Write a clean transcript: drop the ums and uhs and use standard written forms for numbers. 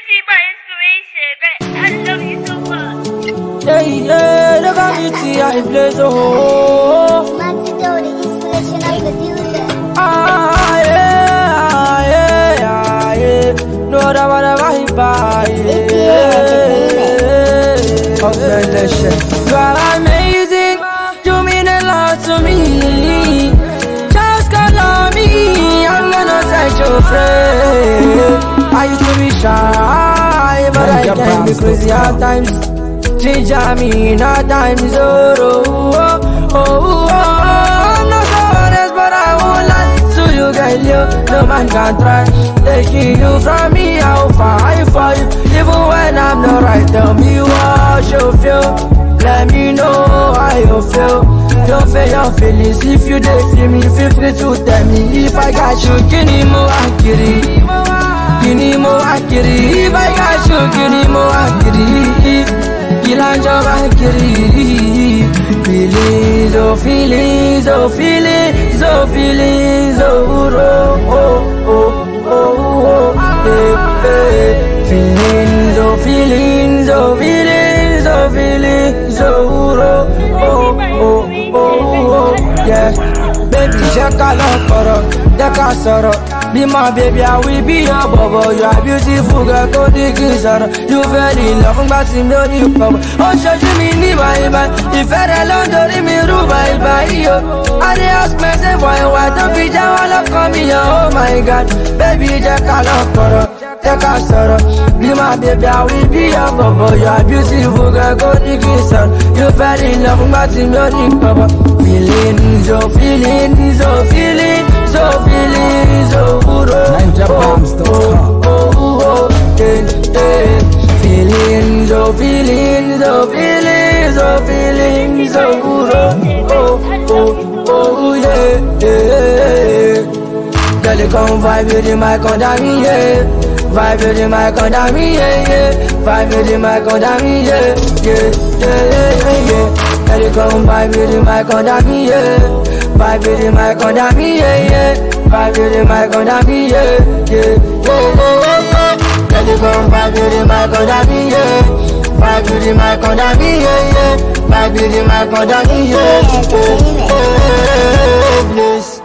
see my inspiration, but I love you so much. Yeah, look at me, see I play so. Maxito, the inspiration of producer. Yeah. No, that was a vibe. You are amazing, you mean a lot to me. Just call on me, I'm gonna set your friend. I used to be shy, but I can be crazy at times. Ginger me, at times, I'm not so honest, but I won't lie to you, girl. No man can try taking you from me. I'll fight for you, even when I'm not right. Tell me what you feel. Let me know how you feel. Don't feel your feelings. If you dey feel me, feel free to tell me. If I got you, kini mo akiri. If I got you, kini mo akiri. Kilanja akiri. Feelings, oh feelings, oh feelings, oh feelings, oh feelings, oh feelings, oh feelings, oh feelings, yeah. Baby, check out the be my baby, I will be your bubble. You are beautiful, girl, go dig it. You very love, but you know you come. Oh, show me, if I alone, don't me, by you. I ask myself, why don't be down, come here, oh my God. Baby, check out be my baby, I will be your bubble. You are beautiful, girl, go dig it. You very love, but you know you come. Feelings, oh feelings, oh feelings, oh feelings, oh feelings, oh feelings, oh feelings, oh feelings, yeah. Girl, you come vibe with the mic under me, yeah. Vibe with the mic under me, yeah. Vibe with the mic under me, yeah. Girl, you come vibe with the mic under me, yeah. Vibe with the mic under me, yeah. Vibe with the mic under me, yeah. Girl, you come vibe with the mic under me, yeah. Vibe with the mic under me, yeah. Vibe with the mic under me, yeah.